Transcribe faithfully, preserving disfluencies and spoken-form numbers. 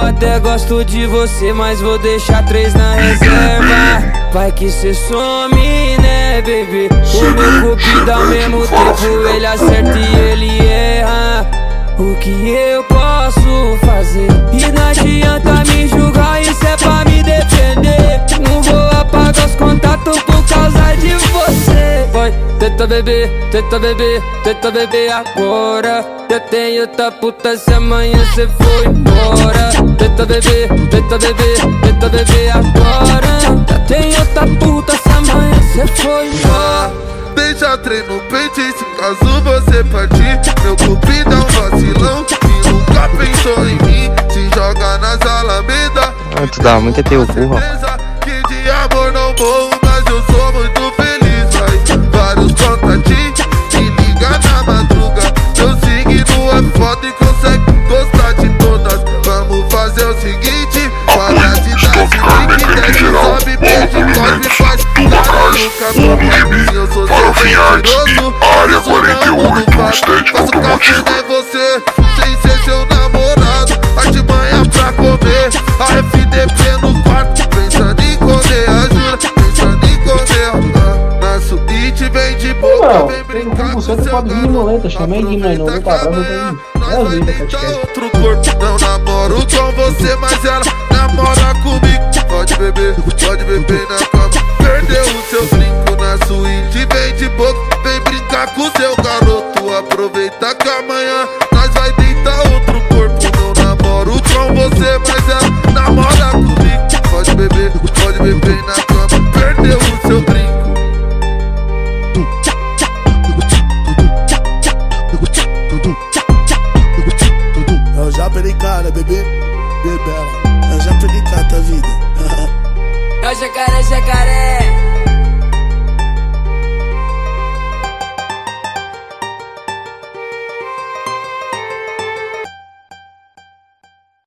até gosto de você, mas vou deixar três na reserva. Vai que cê some, né, baby? O meu cupido ao mesmo tempo ele acerta e ele erra. O que eu posso fazer? E não adianta me julgar, isso é pra me defender. Não vou apagar os contatos por causa de você. Vai, tenta beber, tenta beber, tenta beber agora. Eu tenho outra puta se amanhã cê for embora. Tenta beber, tenta beber, tenta beber agora. Eu tenho outra puta se amanhã cê for embora. Deixa trem no peito e se caso você partir, meu cupido é um vacilão que nunca pensou em mim. Se joga nas alamedas. Ah, tu dá muito teu cu, rapaz. Que de amor não morro, mas eu sou muito feliz. Vai, vários contatinhos, me liga na madruga. Meu signo é foda e consegue gostar de todas. Vamos fazer o seguinte, para a cidade que desce, sobe, beijo, cospe, faz caralho, cabelo. Eu sou seu mentiroso, área quarenta e oito, estético automotivo. É você, sem ser seu namorado, artimanha pra comer. A F D P no quarto, pensando em comer, ajuda, pensando em comer. Ah, na suíte vem de boca, vem brincar com seu garoto. Aproveita outro corpo, não namoro com você, mas ela namora comigo. Pode beber, pode beber na cama. Perdeu o seu brinco na suíte, vem de boca, vem brincar com seu garoto. Aproveita que amanhã nós vai deitar outro corpo. Não namoro com você, mas ela namora comigo. Pode beber, pode beber na cama. Perdeu o seu brinco. Eu já perdi cara, bebê, bebela. Eu já perdi cara da vida. É o jacaré, jacaré.